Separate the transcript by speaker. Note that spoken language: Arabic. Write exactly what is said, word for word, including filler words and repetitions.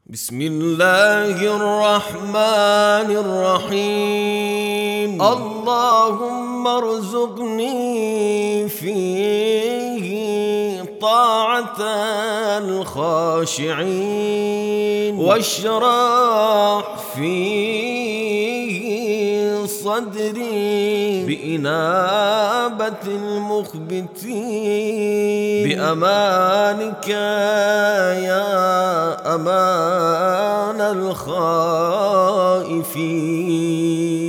Speaker 1: بسم الله الرحمن الرحيم. اللهم ارزقني فيه طاعة الخاشعين، واشرح فيه صدري بإنابة المخبتين، بأمانك يا أمان الخائفين.